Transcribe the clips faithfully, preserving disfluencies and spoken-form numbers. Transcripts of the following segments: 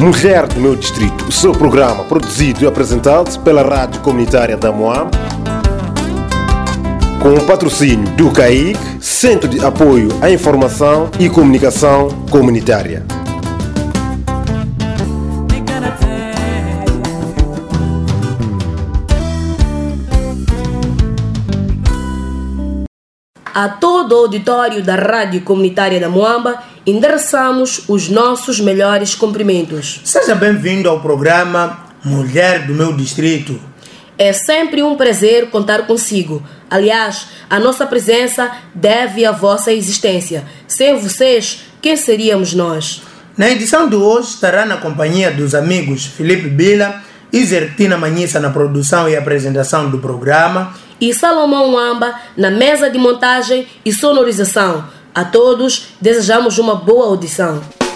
Mulher do Meu Distrito, o seu programa produzido e apresentado pela Rádio Comunitária da Moamba, com o patrocínio do C A I C, Centro de Apoio à Informação e Comunicação Comunitária. A todo o auditório da Rádio Comunitária da Moamba, endereçamos os nossos melhores cumprimentos. Seja bem-vindo ao programa Mulher do Meu Distrito. É sempre um prazer contar consigo. Aliás, a nossa presença deve à vossa existência. Sem vocês, quem seríamos nós? Na edição de hoje estará na companhia dos amigos Felipe Bila e Zertina Manhissa na produção e apresentação do programa e Salomão Wamba na mesa de montagem e sonorização. A todos desejamos uma boa audição.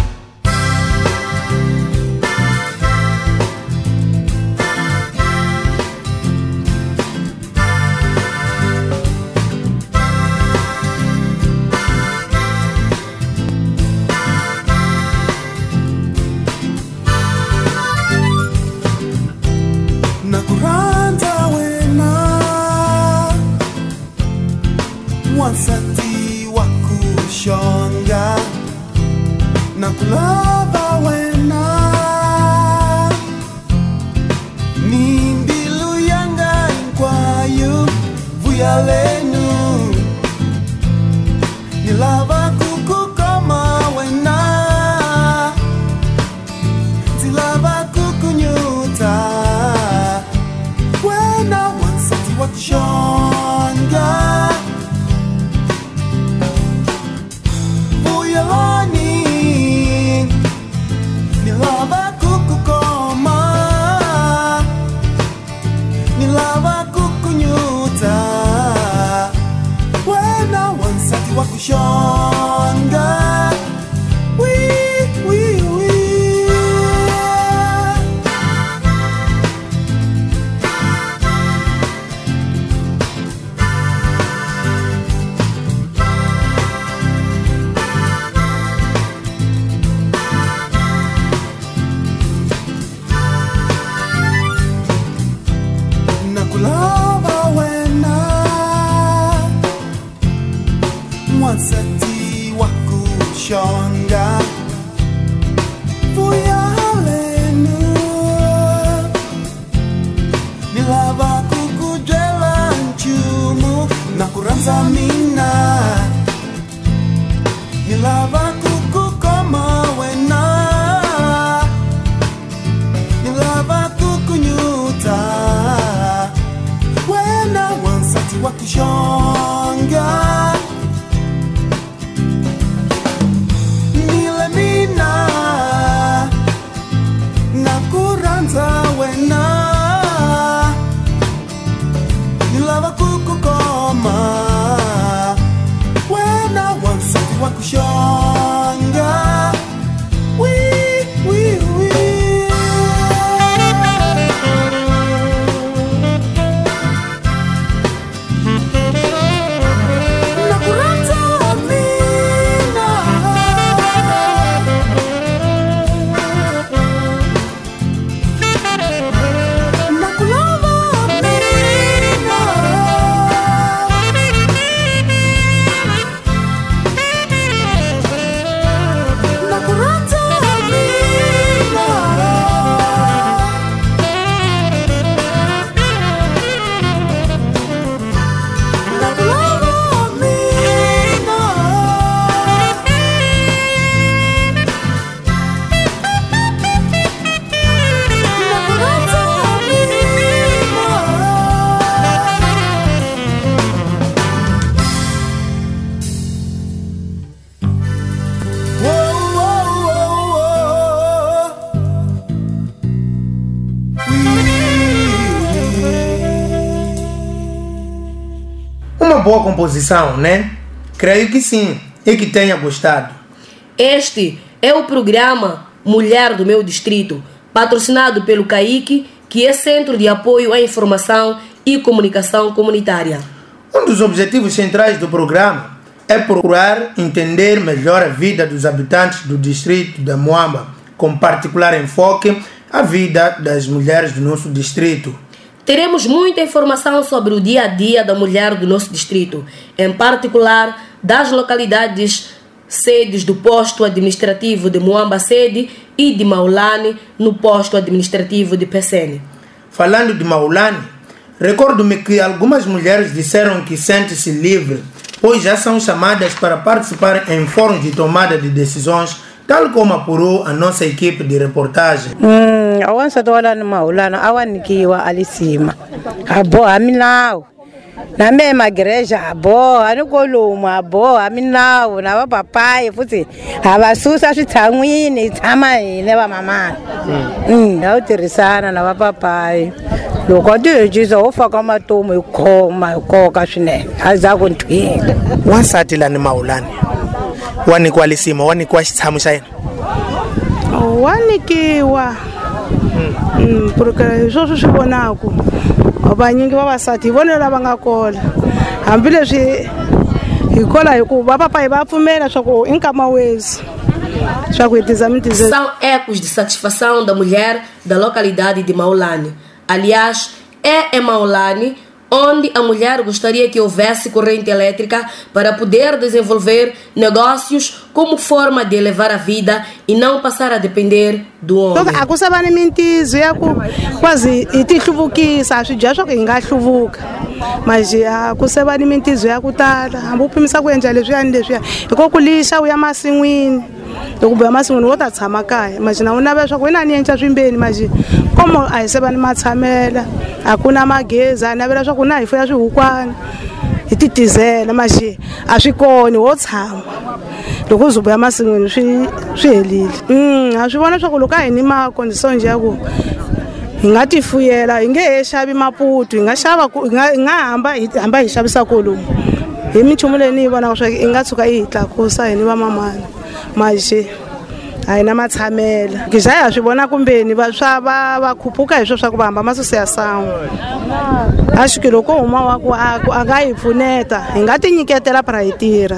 Wansati wakushonga na kulava wena nimbilu yanga inkwayu vuyalenu nilava kuku kama wena zilava kuku nyuta wena wansati wakushonga wakushonga wee wee wee nakulava wena wansati wakushonga vuyalenu nilava kukujela nchumu na kuranza mina nilava kukukoma wena nilava kukunyuta wena wansati wakushonga wena nilava kukukoma wena wansati wakushonga wee wee wee nakuranza mina boa composição, né? Creio que sim, e que tenha gostado. Este é o programa Mulher do Meu Distrito, patrocinado pelo C A I C, que é Centro de Apoio à Informação e Comunicação Comunitária. Um dos objetivos centrais do programa é procurar entender melhor a vida dos habitantes do distrito da Moamba, com particular enfoque à vida das mulheres do nosso distrito. Teremos muita informação sobre o dia a dia da mulher do nosso distrito, em particular das localidades sedes do posto administrativo de Muamba Sede e de Maulane, no posto administrativo de Pecene. Falando de Maulane, recordo-me que algumas mulheres disseram que sentem-se livres, pois já são chamadas para participar em fóruns de tomada de decisões, tal como apurou a nossa equipe de reportagem. Hum, awan sa dola no Maulana, awan nikiwa alisima. Abo aminao. Na mesma igreja, abo, ano koluma, abo, aminao, na wa papai, futhi. Abasusa swithanwini, tshama hile va mama. Mm, na utirhisana na va papai. Loko tijisa u faka matomo hi khoma hi koka swinene. Aza ku nthwini. Wansati la ni Maulane. Wanikiwa alisima, wanikiwa xitshamo xa yena. Wanikiwa. Mm, porque sweswo swi vonaka vanyingi vavasati hi vona lava nga kola hambileswi hi kola hi ku va papai va pfumela swa ku i nkama wesi swa ku hi tiza mitize. São ecos de satisfação da mulher da localidade de Maulane. Aliás, é em Maulane onde a mulher gostaria que houvesse corrente elétrica para poder desenvolver negócios como forma de elevar a vida e não passar a depender do homem. A ku sava ni mintizo ya ku quase hi ti hluvukisa swi dya swa ku hi nga hluvuka mas a ku sava ni mintizo ya ku tala hambi u pimisa ku endla leswiyani leswiya hi ko ku lixa u ya masin'wini loko buya masin'wini wo ta tshama kaya mas na u navela swa ku wena a ni endla swimbeni mas como a hi se va ni matshamela a ku na magezi a navela swa ku na hi fuya swihukwana hi ti tizela mas a swi koni wo tshama loko u ze buya masin'wini swi swi helile. Mm, a swi vona swa ku loko a hi ni macondition ya ku hi nga ti fuyela hi nge he xavi maputu hi nga xava hi nga hamba hi hamba hi xavisa kolomu hi minchumu leyi ni yi vonaka swa i nga tshuka yi hi tlakusa hi ni va mamani mas a hi na matshamela ke xa hi swi vona kumbeni va swa va va khuphuka hi swo swa ku va hamba masusu ya sangu a xi ke loko huma wa ku a nga hi pfuneta hi nga ti nyiketela para hi tirha.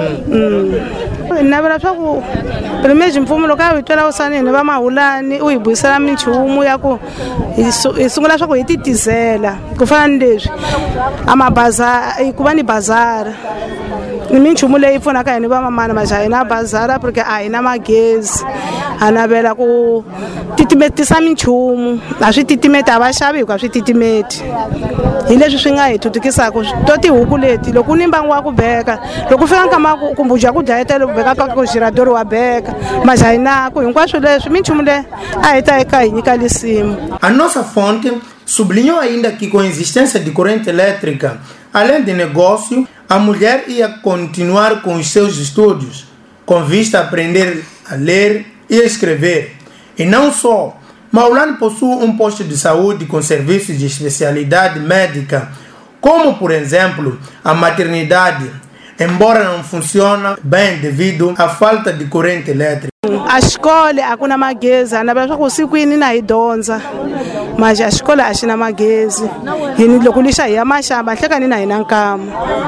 Hi navela swa ku primeji mfumo loko a hi twela wusaneni va Mahulani u hi buyisela minchumu ya ku hi sungula swa ku hi ti tizela ku fana ni leswi a mabaza ku va ni bazara ni minchumu leyi pfunaka hi ni va mamana mas a hi na bazara porque a hi na magezi a navela ku titimetisa minchumu a swi titimeti a va xavi hikuva swi titimeti hi leswi swi nga hi thutukisaka to tihuku leti loko u ni mbangu wa ku beka loko u fika nkama ku mbudya ku dlayetela ku beka ka ku xiradori wa beka mas a hi na ku hinkwaswo leswi minchumu leyi a hi ta eka hi nyika lisimu. A nossa fonte sublinhou ainda que com a existência de corrente elétrica, além de negócio, a mulher ia continuar com os seus estudos, com vista a aprender a ler e a escrever. E não só, Maulane possui um posto de saúde com serviços de especialidade médica, como, por exemplo, a maternidade, embora não funcione bem devido à falta de corrente elétrica. A xikolo a ku na magezi a navela swa ku sikwini na hi dyondza mas a xikolo a xi na magezi hini loko lixa hi ya maxamba hlekani na hina nkama.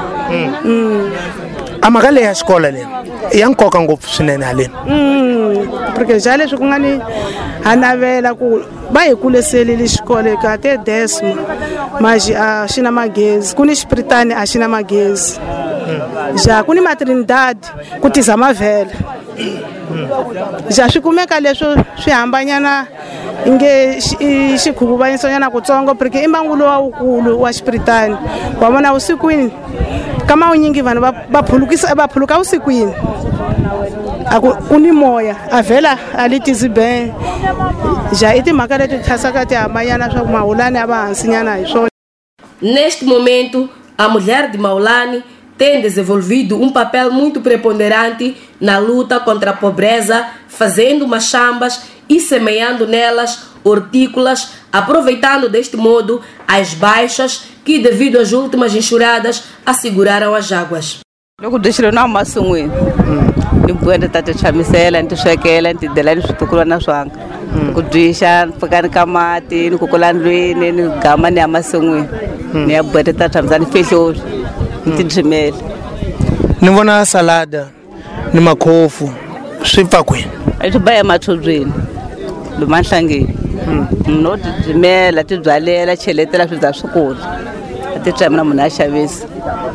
A mhaka leyi ya xikolo leyi i ya nkoka ngopfu swinene haleni porque xa leswi ku nga ni a navela ku va hi kuleselile xikolo ka te desma mas a xi na magezi ku ni xipiritani a xi na magezi ja ku ni maternidade ku tiza mavhele ja swi kumeka leswo swi hambanyana inge xikhuvuvanyisonyana kutsongo porque i mbangu lowa wukulu wa xipiritani wa vona vusikwini kama wunyingi vanhu va phulukisa va phuluka vusikwini a ku ni moya a vhela a li tizi ben ja i timhaka leti thasaka ti hambanyana swa ku Mahulani a va hansinyana hi swona. Neste momento, a mulher de Maulane tem desenvolvido um papel muito preponderante na luta contra a pobreza, fazendo machambas e semeando nelas hortícolas, aproveitando deste modo as baixas que, devido às últimas enxurradas, asseguraram as águas. Loko deixou na masungue. Ni buenda tata chamisela, ni swekela, ni dela ni switukula na swanga. Ku dwisha, pakani kamati, ni kukula ndlwini, ni gama ni amasungue. Ni ya buenda tata chamisela, ni fihlo. Ni tindrimela. Ni vona salada, ni makhofu, swi pfa kwihi? swi ba ematshobyeni lomu enhlangeni no tidzimela tibyalela cheletela swi za swi kula a ti tsema na munhu a xavisa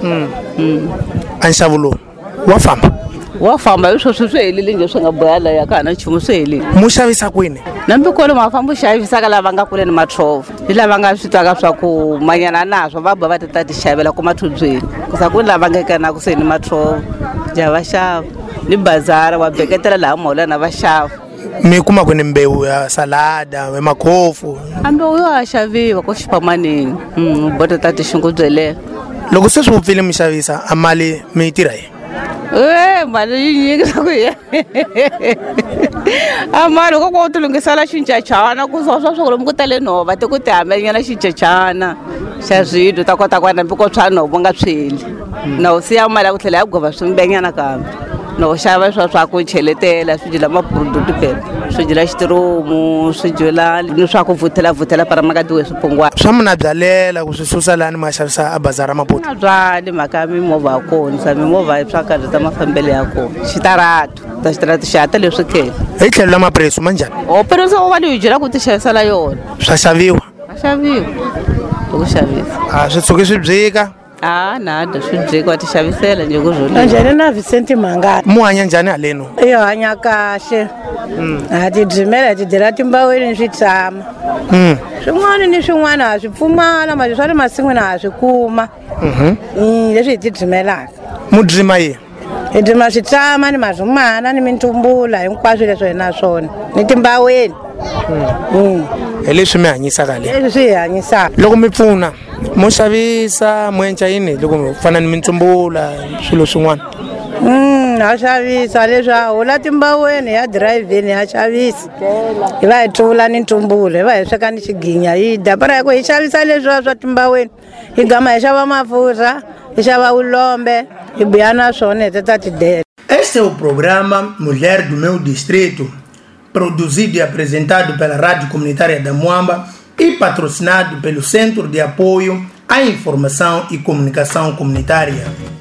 a nxavo lowu wa famba wa famba hi swo swi swi helile nje swi nga boyala ya ka ha na nchumu swi helile mu xavisa kwini? nambi kwalo mafamba u xavisaka lava nga kule ni mathova hi lava nga swi twaka swa ku manyana naswo va ba va ta ta ti xavela ku mathubyeni kusa ku lava nga eka na ku se ni mathova ja va xava ni bazara wa beketela laha maholana va xava mi kuma kwini mbewu ya salada emakhofu? hambi u yo ha xaviwa ko xipamanini bota ta tixingu byelela loko se swi vupfile mi xavisa a mali mi yi tirha yini? e mali yi nyikisa ku ya a mali loko ko ti lungisela xincacana ku swa swa swa ku lomu ku tale nhova ti ku ti hambanyana xincacana xa zwilo ta kota ku nambi ko swa nhova nga tshweli na u siya mali ya ku tlhela ya gova swimbenyana kambe no xava swa swa ku cheletela swi dyela maproduct phela swi dyela xitiromu swi dyela ni swa ku vutela vutela para makadiwe swipongwana swa mina byalela ku swi susa lani ma xavisa a bazara maputo na byali mhaka ya mimovha ya kona sa mimovha swa karhi ta mafambelo ya kona xitaratu ta xitaratu xi hata leswi khela hi tlhelo la mapreso ma njhani? o pereso wo va leyi dyela ku ti xavisela yona swa xaviwa? a xaviwa loko xavisa a swi tshuki swi byika? a nada swi byika wa ti xavisela nje ku zwo anjhani na Vicente Mangani mu hanya njhani haleno? iyo hanya kahle ha ti byimela ti dyela timbaweni swi tshama swin'wana ni swin'wana ha swi pfumala mali swa le masin'wini ha swi kuma leswi hi ti byimelaka mu dreama yini? hi dyima swi tshama ni mazumana ni mintumbula hinkwaswo leswi hi na swona ni timbaweni hi leswi mi hanyisaka le leswi swi hi hanyisaka loko mi pfuna mo xavisa mo endla yini loko mi fana ni mintsumbula swilo swin'wana? ha xavisa leswi a hula timbaweni ya dirayivheni ya xavisa hi va hi tuvula ni ntumbula hi va hi sweka ni xiginya hi dya para ku hi xavisa leswiwa swa timbaweni hi gama hi xava mafurha hi xava ulombe hi biya na swona hi tata ti dyela. Este é o programa Mulher do Meu Distrito, produzido e apresentado pela Rádio Comunitária da Muamba e patrocinado pelo Centro de Apoio à Informação e Comunicação Comunitária.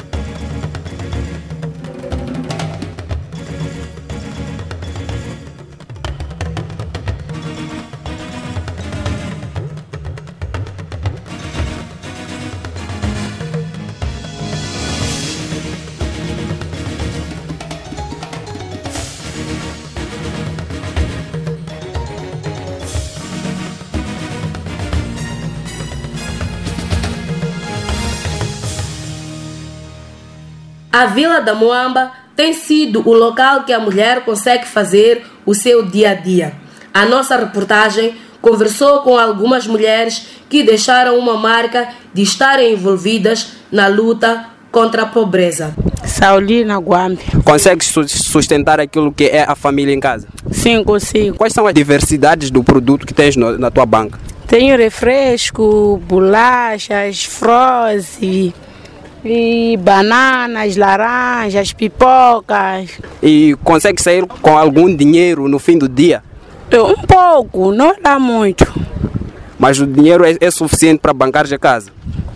A Vila da Muamba tem sido o local que a mulher consegue fazer o seu dia a dia. A nossa reportagem conversou com algumas mulheres que deixaram uma marca de estarem envolvidas na luta contra a pobreza. Saulina Guambi. Consegue sustentar aquilo que é a família em casa? Sim, consigo. Quais são as diversidades do produto que tens no, na tua banca? Tenho refresco, bolachas, froze, e bananas, laranjas, pipocas. E consegue sair com algum dinheiro no fim do dia? Um pouco, não dá muito. Mas o dinheiro é, é suficiente para bancar a casa?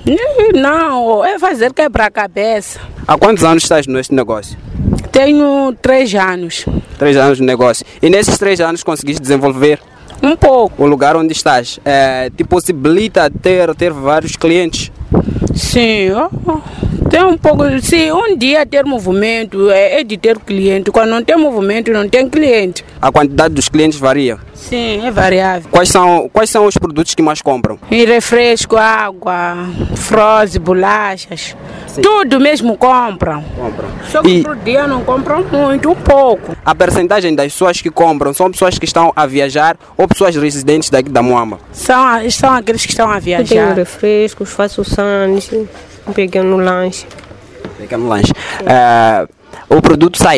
Não, é fazer quebrar a cabeça. Há quantos anos estás neste negócio? Tenho três anos. Três anos de negócio. E nesses três anos conseguiste desenvolver? Um pouco. O lugar onde estás é, te possibilita ter, ter vários clientes? Sim, oh, tem um pouco. Se um dia ter movimento, é, é de ter cliente. Quando não tem movimento, não tem cliente. A quantidade dos clientes varia? Sim, é variável. Quais são, quais são os produtos que mais compram? E refresco, água, froze, bolachas. Sim. Tudo mesmo compram. Compram. Só que e por dia não compram muito, um pouco. A percentagem das pessoas que compram são pessoas que estão a viajar ou pessoas residentes daqui da Muamba? São, são aqueles que estão a viajar. Eu tenho refrescos, faço sandes, um pequeno lanche. Pequeno lanche. É, o produto sai?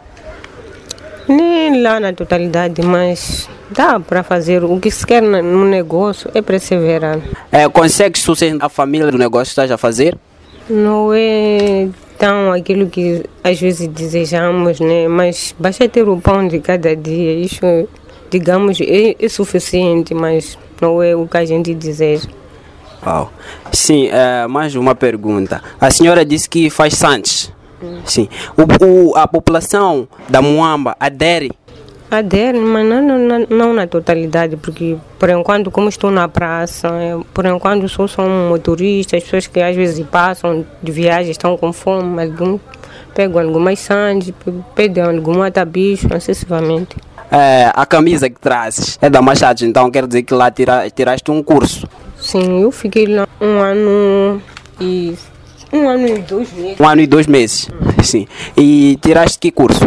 Nem lá na totalidade, mas dá para fazer. O que se quer no negócio é perseverar. É, consegue sustentar a família do negócio que estás a fazer? Não é tão aquilo que às vezes desejamos, né? Mas basta ter o pão de cada dia. Isso, digamos, é, é suficiente, mas não é o que a gente deseja. Uau. Sim, é, mais uma pergunta. A senhora disse que faz sandes. Sim. O, o, a população da Moamba adere? Adere, mas não, não, não na totalidade, porque por enquanto, como estou na praça, eu, por enquanto só são motoristas, pessoas que às vezes passam de viagem, estão com fome, algum, pegam algumas sandes, pedem algum atabicho, excessivamente. É, a camisa que trazes é da Machado, então quer dizer que lá tira, tiraste um curso? Sim, eu fiquei lá um ano e um ano e dois meses. Um ano e dois meses, hum. Sim. E tiraste que curso?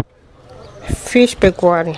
Fiz pecuária.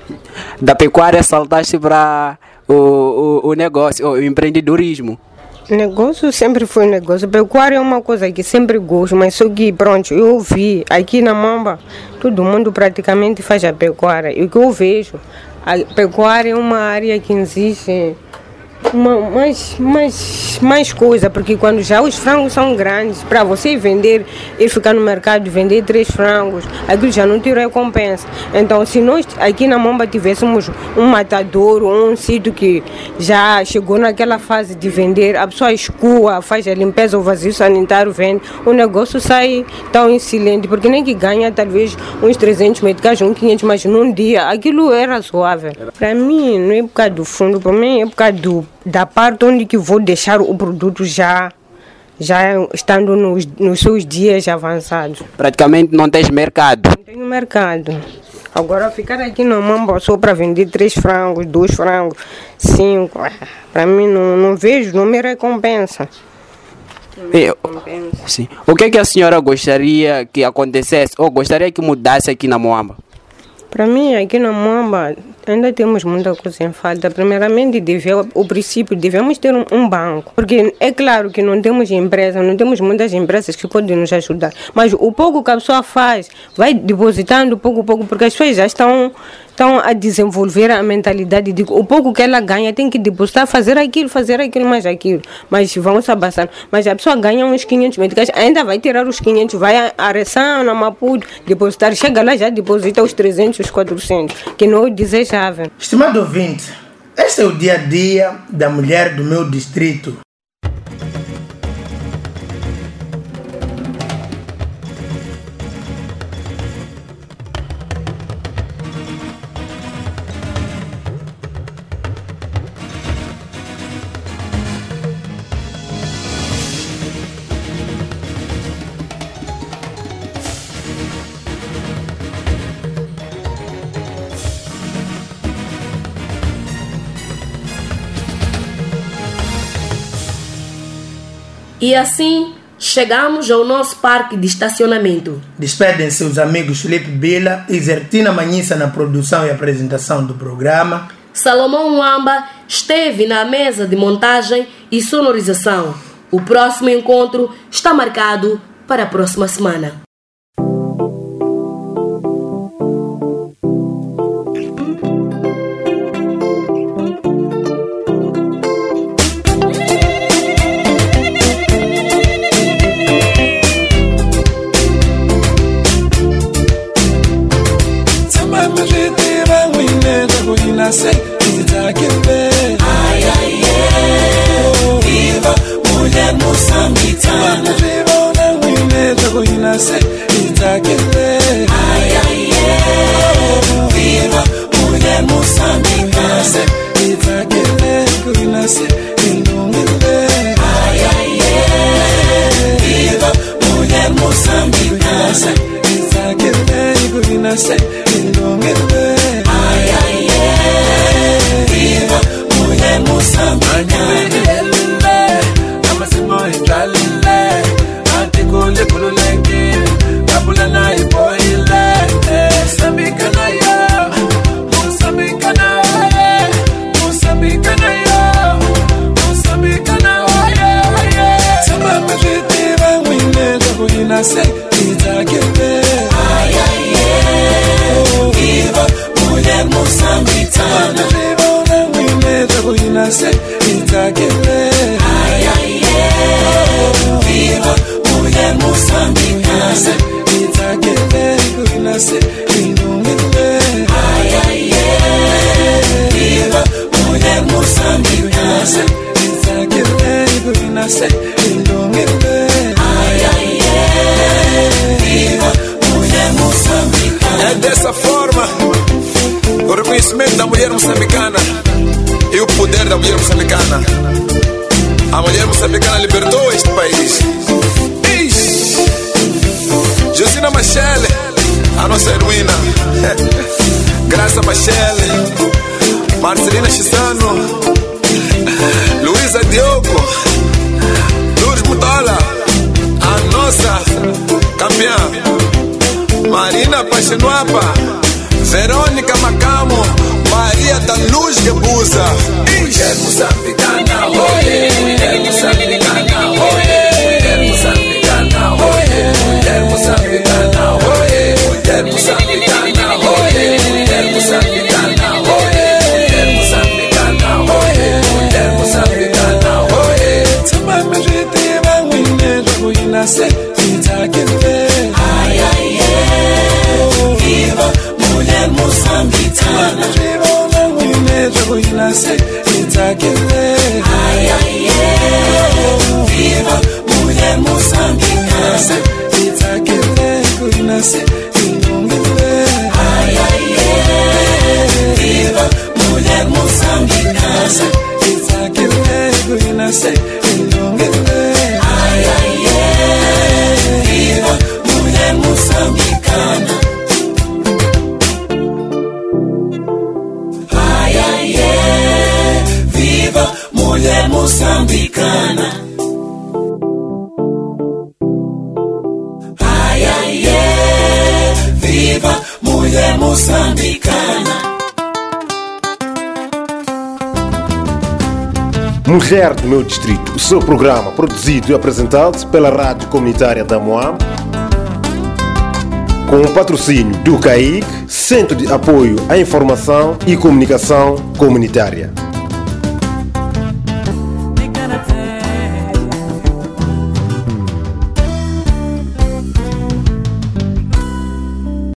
Da pecuária saltaste para o, o, o negócio, o empreendedorismo? Negócio sempre foi negócio. Pecuária é uma coisa que sempre gosto, mas só que, pronto, eu vi aqui na Moamba, todo mundo praticamente faz a pecuária. E o que eu vejo, a pecuária é uma área que existe uma, mais, mais, mais coisa, porque quando já os frangos são grandes, para você vender, ir ficar no mercado e vender três frangos, aquilo já não te recompensa. Então, se nós aqui na Moamba tivéssemos um matador ou um sítio que já chegou naquela fase de vender, a pessoa escoa, faz a limpeza, o vazio sanitário, vende, o negócio sai tão excelente, porque nem que ganha talvez uns trezentos meticais, uns quinhentos, mas num dia, aquilo era razoável. Para mim, não é por causa do fundo, para mim é por causa do da parte onde que vou deixar o produto já, já estando nos, nos seus dias avançados. Praticamente não tens mercado? Não tenho mercado. Agora ficar aqui no Moamba só para vender três frangos, dois frangos, cinco, para mim não, não vejo, não me recompensa. Não me recompensa. Sim. O que é que a senhora gostaria que acontecesse ou gostaria que mudasse aqui na Moamba? Para mim, aqui na Moamba, ainda temos muita coisa em falta. Primeiramente, deve, o princípio, devemos ter um, um banco. Porque é claro que não temos empresa, não temos muitas empresas que podem nos ajudar. Mas o pouco que a pessoa faz, vai depositando pouco a pouco, porque as pessoas já estão, estão a desenvolver a mentalidade de o pouco que ela ganha tem que depositar, fazer aquilo, fazer aquilo, mais aquilo. Mas vão se abaçando. Mas a pessoa ganha uns quinhentos meticais, ainda vai tirar os quinhentos, vai a Aressana, na Maputo, depositar, chega lá já deposita os trezentos, os quatrocentos, que não é desejável. Estimado ouvinte, este é o dia a dia da mulher do meu distrito. E assim, chegamos ao nosso parque de estacionamento. Despedem-se os amigos Felipe Bila e Zertina Manhissa na produção e apresentação do programa. Salomão Muamba esteve na mesa de montagem e sonorização. O próximo encontro está marcado para a próxima semana. Say, ai, ai, oh, viva mulher moçambicana. Viva na wineta, goina sei, ai, ai, oh, viva mulher moçambicana. Goina sei, ai, ai, viva mulher moçambicana. Goina sei, ai, ai, viva mulher moçambicana. Amasimo itralile, atikule kululeke, kabulana iboile, Moçambicana yo, Moçambicana, Moçambicana yo, Moçambicana yo. Sama mjitiba wine dogo inase, itakile. Ai ai ai, viva mulher moçambicana. Ai, ai, oh, viva mulher moçambicana. Ai, ai, viva mulher moçambicana. Ai, ai, viva da mulher moçambicana e o poder da mulher moçambicana. A mulher moçambicana libertou este país. Ixi. Josina Machele, a nossa heroína. Graça Machele, Marcelina Chisano, Luísa Diogo, Lourdes Mutola, a nossa campeã, Marina Pachenuapa, Verônica Macamo, Maria da Luz Gebusa. Mulher moçambicana, oie, mulher moçambicana, oie, mulher moçambicana, oie, mulher moçambicana, oie, mulher moçambicana, oie, mulher moçambicana, oie, mulher moçambicana, oie, mulher moçambicana, oie. Tsamba mejete ba wine jogo inase, itakele. Ai ai ai, viva mulher moçambicana. Viva wine jogo inase, itakele. Ai ai ai, viva mulher moçambicana. Itakele kuinase, inungele. Ai ai ai, viva mulher moçambicana. Itakele kuinase, inungele. Ai ai ai, viva mulher moçambicana. Ai ai ai, viva mulher moçambicana. Ai ai ai, viva mulher moçambicana. Mulher do Meu Distrito, o seu programa produzido e apresentado pela Rádio Comunitária da Moamba, com o patrocínio do C A I C, Centro de Apoio à Informação e Comunicação Comunitária.